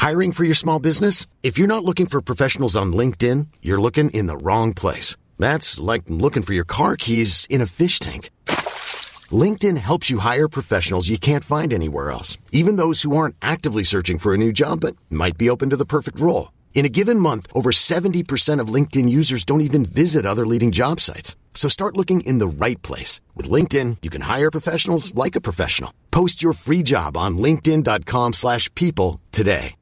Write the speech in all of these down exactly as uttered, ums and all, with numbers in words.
Hiring for your small business? If you're not looking for professionals on LinkedIn, you're looking in the wrong place. That's like looking for your car keys in a fish tank. LinkedIn helps you hire professionals you can't find anywhere else, even those who aren't actively searching for a new job but might be open to the perfect role. In a given month, over seventy percent of LinkedIn users don't even visit other leading job sites. So start looking in the right place. With LinkedIn, you can hire professionals like a professional. Post your free job on linkedin.com slash people today.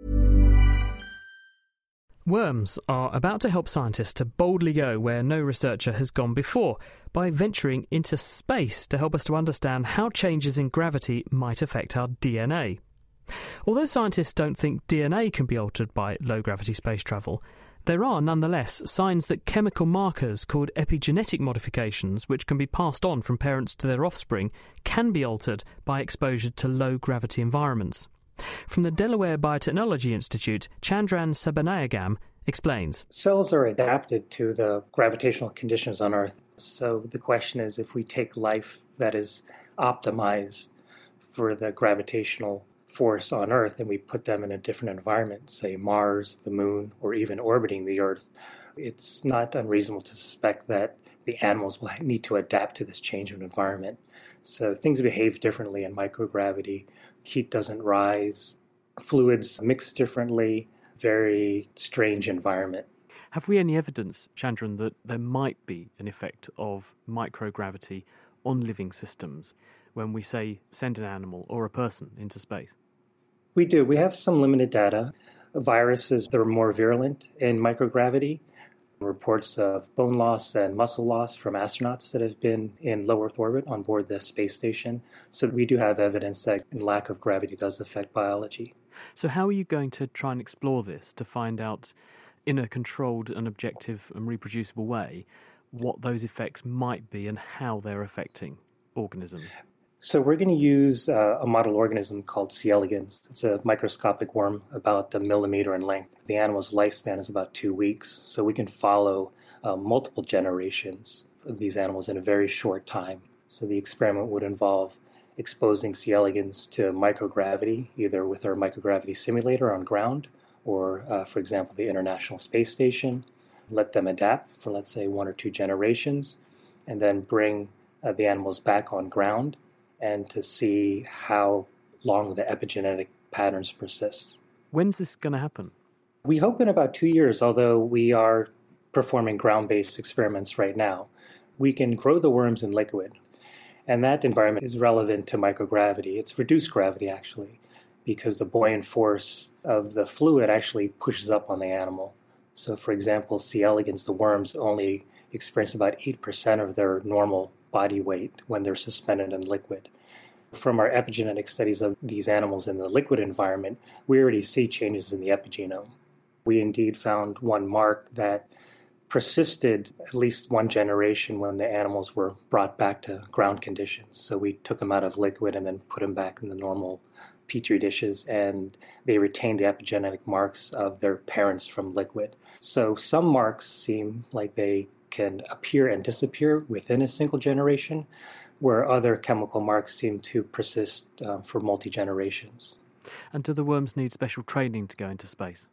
Worms are about to help scientists to boldly go where no researcher has gone before by venturing into space to help us to understand how changes in gravity might affect our D N A. Although scientists don't think D N A can be altered by low-gravity space travel, there are nonetheless signs that chemical markers called epigenetic modifications, which can be passed on from parents to their offspring, can be altered by exposure to low-gravity environments. From the Delaware Biotechnology Institute, Chandran Sabanayagam explains. Cells are adapted to the gravitational conditions on Earth. So the question is, if we take life that is optimized for the gravitational force on Earth and we put them in a different environment, say Mars, the Moon, or even orbiting the Earth, it's not unreasonable to suspect that the animals will need to adapt to this change of environment. So things behave differently in microgravity. Heat doesn't rise, fluids mix differently, very strange environment. Have we any evidence, Chandran, that there might be an effect of microgravity on living systems when we, say, send an animal or a person into space? We do. We have some limited data. Viruses that are more virulent in microgravity, reports of bone loss and muscle loss from astronauts that have been in low Earth orbit on board the space station. So we do have evidence that lack of gravity does affect biology. So how are you going to try and explore this to find out in a controlled and objective and reproducible way what those effects might be and how they're affecting organisms? So we're going to use uh, a model organism called C. elegans. It's a microscopic worm about a millimeter in length. The animal's lifespan is about two weeks, so we can follow uh, multiple generations of these animals in a very short time. So the experiment would involve exposing C. elegans to microgravity, either with our microgravity simulator on ground or, uh, for example, the International Space Station, let them adapt for, let's say, one or two generations, and then bring uh, the animals back on ground and to see how long the epigenetic patterns persist. When's this going to happen? We hope in about two years, although we are performing ground-based experiments right now. We can grow the worms in liquid, and that environment is relevant to microgravity. It's reduced gravity, actually, because the buoyant force of the fluid actually pushes up on the animal. So, for example, C. elegans, the worms, only experience about eight percent of their normal body weight when they're suspended in liquid. From our epigenetic studies of these animals in the liquid environment, we already see changes in the epigenome. We indeed found one mark that persisted at least one generation when the animals were brought back to ground conditions. So we took them out of liquid and then put them back in the normal petri dishes, and they retained the epigenetic marks of their parents from liquid. So some marks seem like they can appear and disappear within a single generation, where other chemical marks seem to persist uh, for multi-generations. And do the worms need special training to go into space?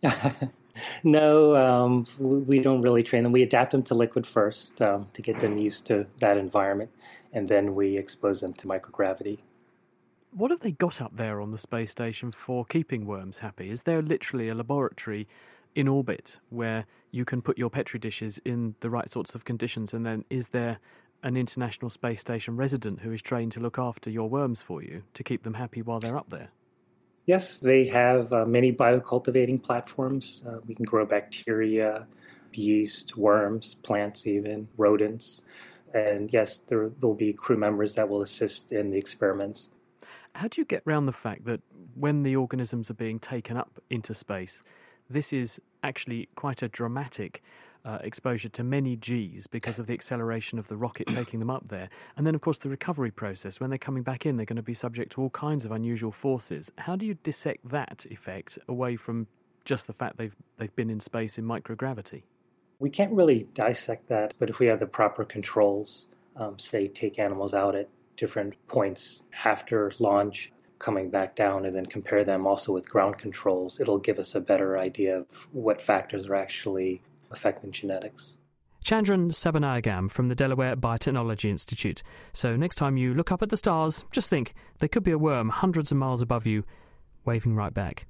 No, um, we don't really train them. We adapt them to liquid first um, to get them used to that environment, and then we expose them to microgravity. What have they got up there on the space station for keeping worms happy? Is there literally a laboratory in orbit where you can put your petri dishes in the right sorts of conditions, and then is there an International Space Station resident who is trained to look after your worms for you to keep them happy while they're up there? Yes, they have uh, many biocultivating platforms. Uh, we can grow bacteria, yeast, worms, plants even, rodents. And yes, there will be crew members that will assist in the experiments. How do you get around the fact that when the organisms are being taken up into space, this is actually quite a dramatic uh, exposure to many Gs because of the acceleration of the rocket taking them up there. And then, of course, the recovery process. When they're coming back in, they're going to be subject to all kinds of unusual forces. How do you dissect that effect away from just the fact they've they've been in space in microgravity? We can't really dissect that, but if we have the proper controls, um, say take animals out at different points after launch, coming back down, and then compare them also with ground controls, it'll give us a better idea of what factors are actually affecting genetics. Chandran Sabanayagam from the Delaware Biotechnology Institute. So next time you look up at the stars, just think there could be a worm hundreds of miles above you, waving right back.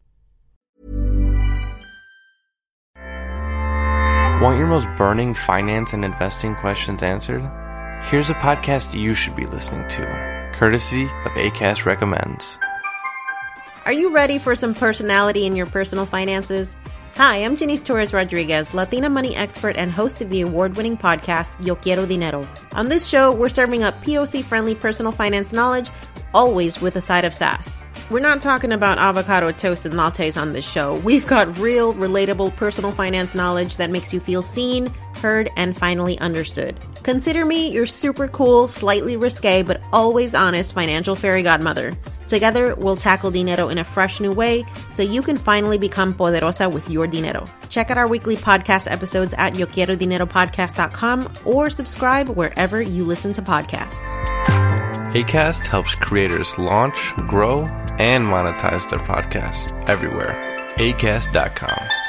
Want your most burning finance and investing questions answered? Here's a podcast you should be listening to, courtesy of Acast Recommends. Are you ready for some personality in your personal finances? Hi, I'm Janice Torres-Rodriguez, Latina money expert and host of the award-winning podcast, Yo Quiero Dinero. On this show, we're serving up P O C-friendly personal finance knowledge, always with a side of sass. We're not talking about avocado toast and lattes on this show. We've got real, relatable personal finance knowledge that makes you feel seen, heard, and finally understood. Consider me your super cool, slightly risque, but always honest financial fairy godmother. Together, we'll tackle dinero in a fresh new way so you can finally become poderosa with your dinero. Check out our weekly podcast episodes at yo quiero dinero podcast dot com or subscribe wherever you listen to podcasts. Acast helps creators launch, grow, and monetize their podcasts everywhere. acast dot com.